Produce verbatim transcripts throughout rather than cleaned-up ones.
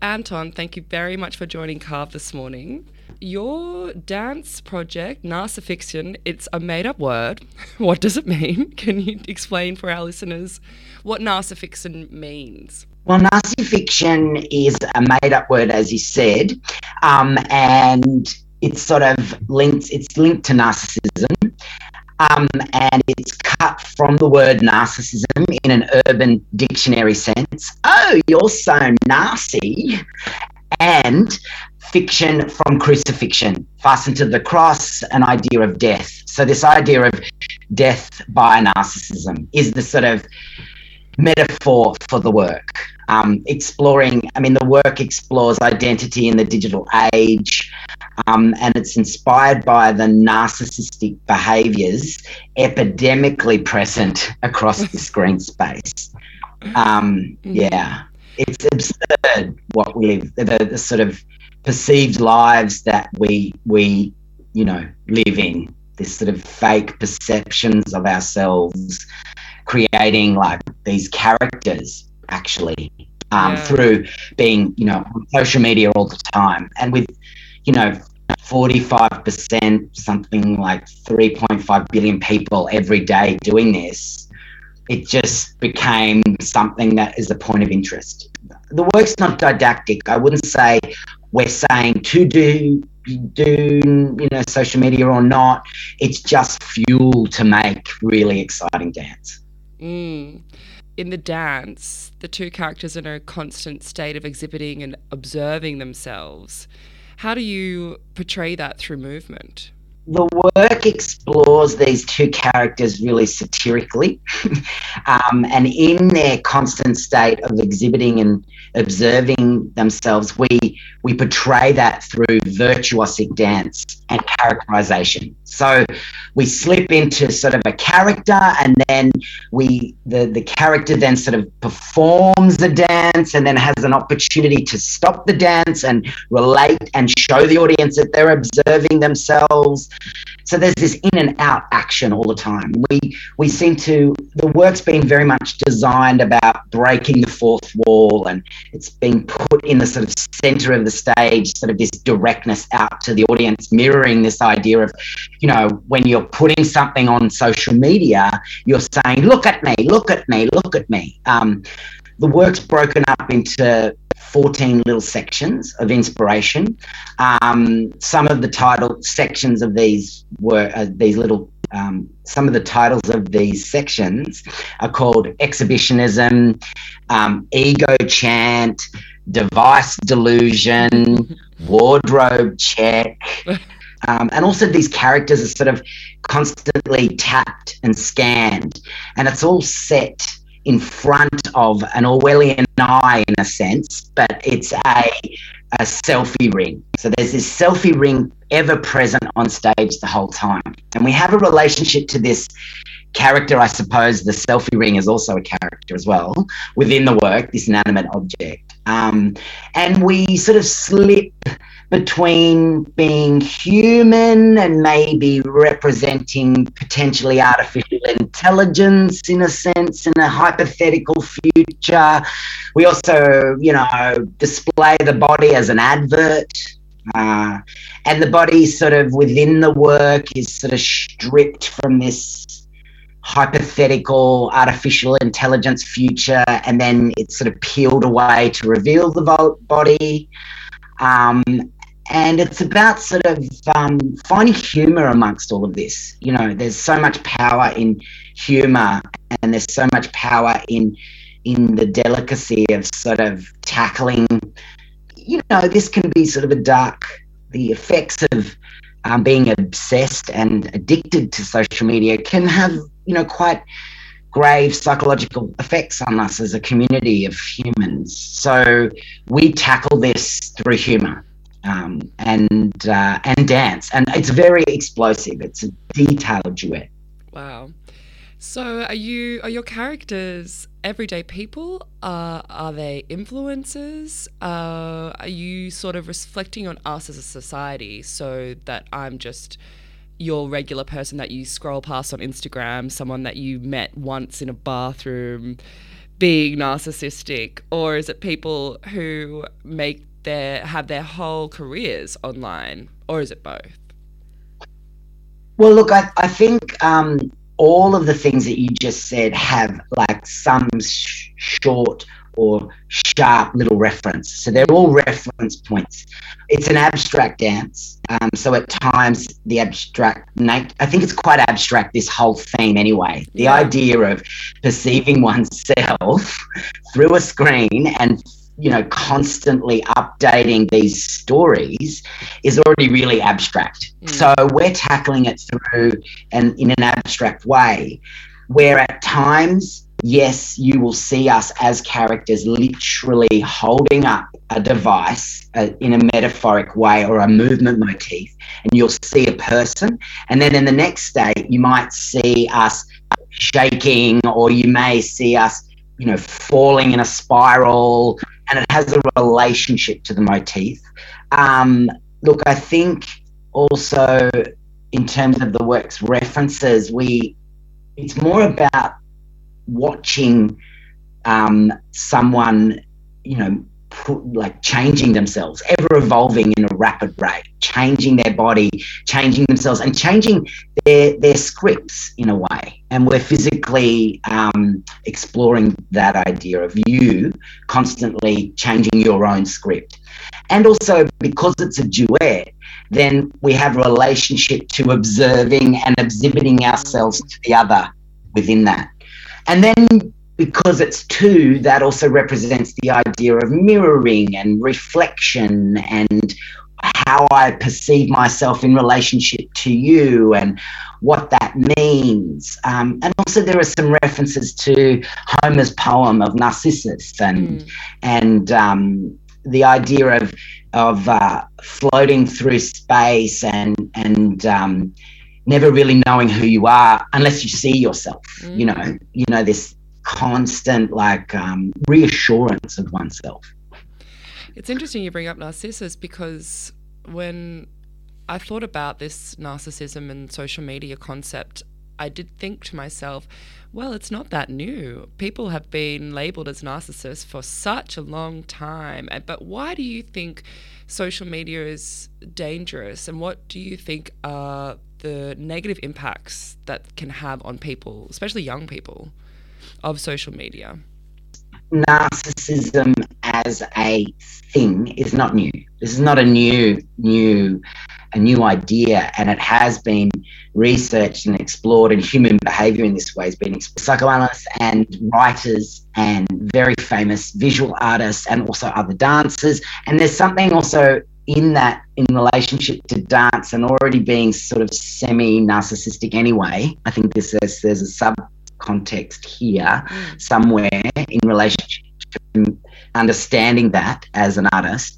Anton, thank you very much for joining Carve this morning. Your dance project, Narcifixion, it's a made-up word. What does it mean? Can you explain for our listeners what Narcifixion means? Well, narcifixion is a made-up word, as you said, um, and it's sort of linked. It's linked to narcissism, um, and it's cut from the word narcissism in an urban dictionary sense. Oh, you're so narcy, and fiction from crucifixion, fastened to the cross, an idea of death. So this idea of death by narcissism is the sort of metaphor for the work. Um, exploring, I mean, the work explores identity in the digital age, um, and it's inspired by the narcissistic behaviours epidemically present across the screen space. Um, yeah, it's absurd what we live, the, the sort of perceived lives that we we you know live in, this sort of fake perceptions of ourselves, creating like these characters actually um, yeah. through being you know on social media all the time, and with you know forty-five percent, something like three point five billion people every day doing this, it just became something that is a point of interest. The work's not didactic. I wouldn't say we're saying to do do you know social media or not. It's just fuel to make really exciting dance. Mm. In the dance, the two characters are in a constant state of exhibiting and observing themselves. How do you portray that through movement? The work explores these two characters really satirically, um, and in their constant state of exhibiting and observing themselves, we we portray that through virtuosic dance and characterization. So we slip into sort of a character, and then we the, the character then sort of performs the dance and then has an opportunity to stop the dance and relate and show the audience that they're observing themselves. So there's this in and out action all the time. We we seem to, the work's been very much designed about breaking the fourth wall, and it's been put in the sort of center of the stage, sort of this directness out to the audience, mirroring this idea of, you know, when you're putting something on social media, you're saying, look at me, look at me, look at me. Um, the work's broken up into fourteen little sections of inspiration. Um, some of the title sections of these were uh, these little. Um, some of the titles of these sections are called exhibitionism, um, ego chant, device delusion, wardrobe check. Um, and also these characters are sort of constantly tapped and scanned, and it's all set in front of an Orwellian eye in a sense, but it's a, a selfie ring. So there's this selfie ring ever present on stage the whole time. And we have a relationship to this character, I suppose. The selfie ring is also a character as well within the work, this inanimate object. Um, and we sort of slip between being human and maybe representing potentially artificial intelligence in a sense, in a hypothetical future. We also, you know, display the body as an advert. Uh, and the body sort of within the work is sort of stripped from this hypothetical artificial intelligence future, and then it's sort of peeled away to reveal the vo- body. Um, and it's about sort of um, finding humour amongst all of this. You know, there's so much power in humour, and there's so much power in in the delicacy of sort of tackling, you know, this can be sort of a dark, the effects of um, being obsessed and addicted to social media can have, you know, quite grave psychological effects on us as a community of humans. So we tackle this through humour um, and uh, and dance, and it's very explosive. It's a detailed duet. Wow. So are you are your characters everyday people? Uh, are they influencers? Uh, are you sort of reflecting on us as a society, so that I'm just your regular person that you scroll past on Instagram, someone that you met once in a bathroom being narcissistic, or is it people who make their have their whole careers online, or is it both? Well, look, I, I think um, all of the things that you just said have like some sh- short or sharp little reference. So they're all reference points. It's an abstract dance. Um, so at times the abstract, nat- I think it's quite abstract, this whole theme anyway. The Yeah. idea of perceiving oneself through a screen and, you know, constantly updating these stories is already really abstract. Mm. So we're tackling it through and in an abstract way, where at times, yes, you will see us as characters literally holding up a device uh, in a metaphoric way or a movement motif, and you'll see a person. And then in the next state, you might see us shaking, or you may see us, you know, falling in a spiral, and it has a relationship to the motif. Um, look, I think also in terms of the work's references, we it's more about watching um, someone, you know, put, like changing themselves, ever evolving in a rapid rate, changing their body, changing themselves, and changing their their scripts in a way. And we're physically um, exploring that idea of you constantly changing your own script. And also, because it's a duet, then we have a relationship to observing and exhibiting ourselves to the other within that. And then because it's two, that also represents the idea of mirroring and reflection and how I perceive myself in relationship to you and what that means. Um, and also there are some references to Homer's poem of Narcissus and mm. and um, the idea of of uh, floating through space and and um, never really knowing who you are unless you see yourself. Mm. You know, you know this constant like um, reassurance of oneself. It's interesting you bring up Narcissus, because when I thought about this narcissism and social media concept, I did think to myself, well, it's not that new. People have been labelled as narcissists for such a long time. But why do you think social media is dangerous, and what do you think are the negative impacts that can have on people, especially young people, of social media? Narcissism as a thing is not new. This is not a new, new, a new idea, and it has been researched and explored, and human behaviour in this way has been explored. Psychoanalysts and writers and very famous visual artists and also other dancers. And there's something also in that in relationship to dance and already being sort of semi-narcissistic anyway. I think this is, there's a sub context here mm. somewhere in relationship to understanding that as an artist,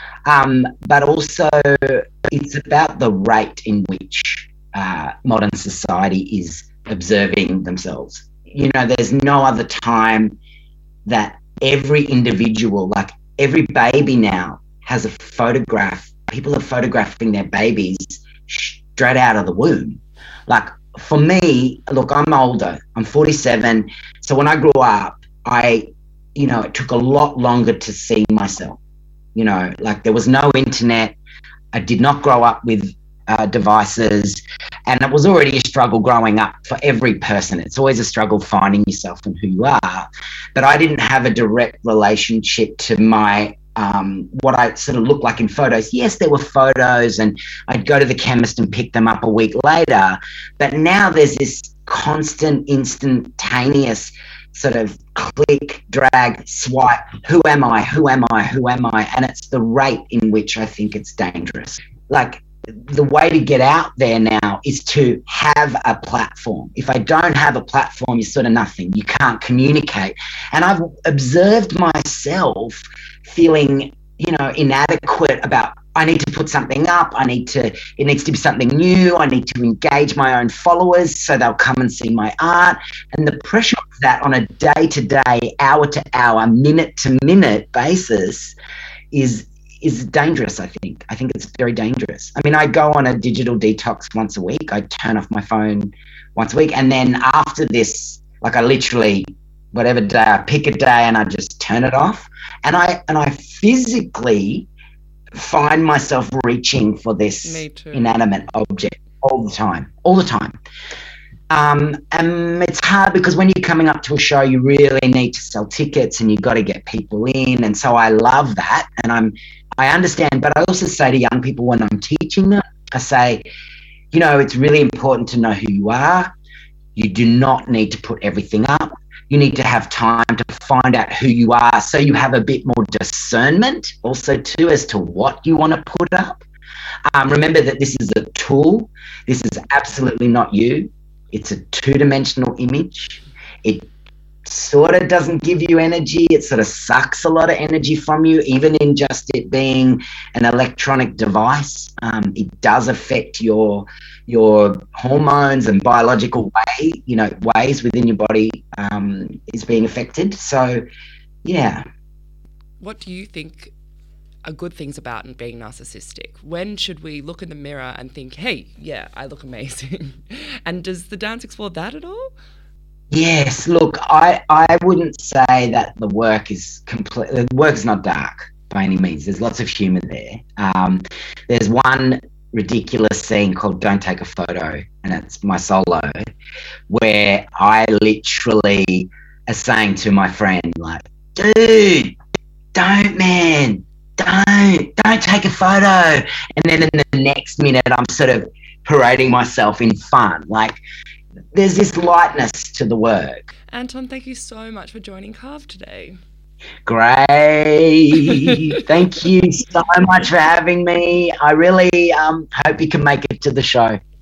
um, but also it's about the rate in which uh, modern society is observing themselves. You know, there's no other time that every individual, like every baby now has a photograph. People are photographing their babies straight out of the womb. Like, for me, look, I'm older. I'm forty-seven. So when I grew up, I, you know, it took a lot longer to see myself. You know, like there was no internet. I did not grow up with uh, devices. And it was already a struggle growing up for every person. It's always a struggle finding yourself and who you are. But I didn't have a direct relationship to my Um, what I sort of looked like in photos. Yes, there were photos and I'd go to the chemist and pick them up a week later. But now there's this constant, instantaneous sort of click, drag, swipe. Who am I? Who am I? Who am I? And it's the rate in which I think it's dangerous. Like, the way to get out there now is to have a platform. If I don't have a platform, you're sort of nothing. You can't communicate. And I've observed myself feeling, you know, inadequate about, I need to put something up. I need to, it needs to be something new. I need to engage my own followers so they'll come and see my art. And the pressure of that on a day-to-day, hour-to-hour, minute-to-minute basis is is dangerous, I think. I think it's very dangerous. I mean, I go on a digital detox once a week. I turn off my phone once a week. And then after this, like I literally whatever day I pick a day and I just turn it off. And I and I physically find myself reaching for this inanimate object all the time, all the time. Um, and it's hard because when you're coming up to a show, you really need to sell tickets and you've got to get people in. And so I love that. And I'm, I understand, but I also say to young people when I'm teaching them, I say, you know, it's really important to know who you are. You do not need to put everything up. You need to have time to find out who you are so you have a bit more discernment also too as to what you want to put up. Um, remember that this is a tool. This is absolutely not you. It's a two-dimensional image. It sort of doesn't give you energy. It sort of sucks a lot of energy from you, even in just it being an electronic device. Um, it does affect your your hormones and biological way, you know, ways within your body um, is being affected. So, yeah. What do you think are good things about being narcissistic? When should we look in the mirror and think, hey, yeah, I look amazing? And does the dance explore that at all? Yes, look, I, I wouldn't say that the work is complete. The work is not dark by any means. There's lots of humour there. Um, there's one ridiculous scene called Don't Take a Photo, and it's my solo, where I literally am saying to my friend, like, dude, don't, man, don't, don't take a photo. And then in the next minute, I'm sort of parading myself in fun. Like, there's this lightness to the work. Anton, thank you so much for joining Carve today. Great. Thank you so much for having me. I really um, hope you can make it to the show.